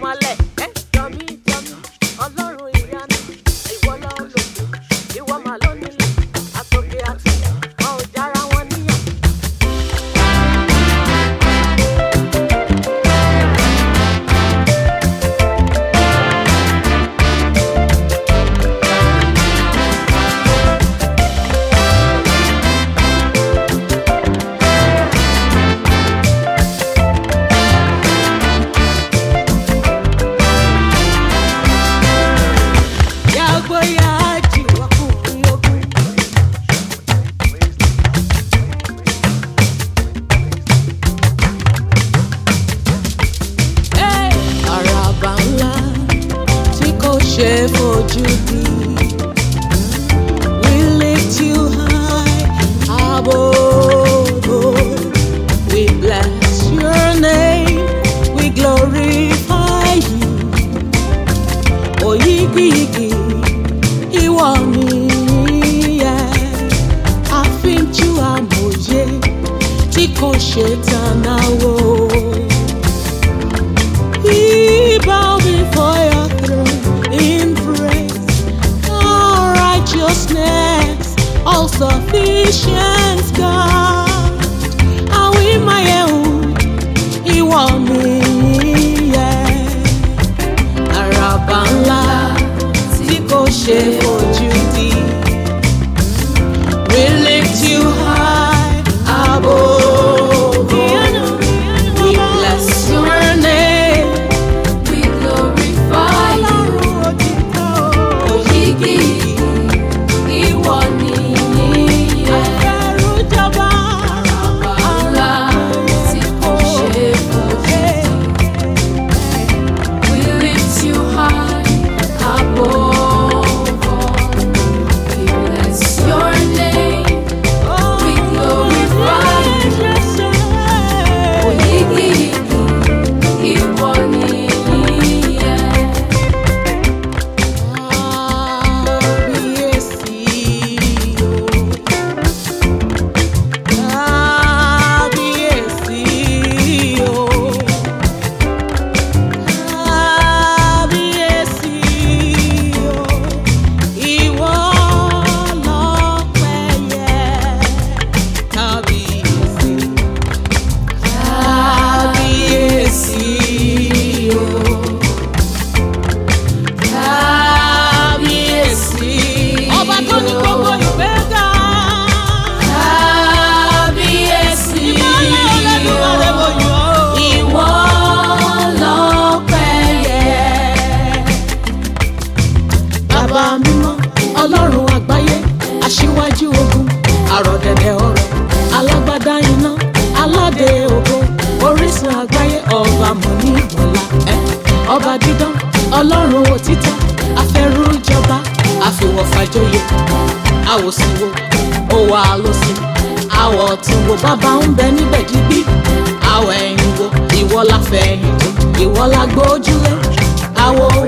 mọ́lẹ̀. Jọmí, Ọlọ́run ìyanu, ìwọ ló lòdì, ìwọ mà ló nílẹ̀, àtòkè àtìlẹ̀, wọn ò jára wọn níyàn. Fojú di. We lift you high above. We bless your name. We glorify you. Oyigiyigi, ìwọ ni àfínjú amòye tí kò ṣe tànà wò. We bow before your throne in praise, our righteousness, all sufficient God. And we my own, ìwọ ni àràbà ńlá tí kò ṣe fojú di. We lift you high above. We bless your name. We glorify you. Ìwọ ni àfẹrújọba ńlá tí kò ṣe fojú di. We lift you high above. We bless your name. We glorify you. Ìwọ ni Ọlọ́run àgbáyé, aṣíwájú ogun, àrọ̀dẹ̀dẹ̀ ọ̀rọ̀, alágbádá iná, aládé ògo, orísun àgbáyé, ọba mọ̀ní ìmọ̀lá, ọba dídán, Ọlọ́run òtítọ́, afẹ́rújọba, àfìwọ̀fàjọyè, àwòsíwò, òwò àlòsí, àwọ̀ ọ̀tún wo bàbá ń bẹ níbẹ̀ díbí, àwọ̀ ẹ̀yìn wo ìwọ la fẹ̀yìntì, ìwọ la gbójúlé, àwọ̀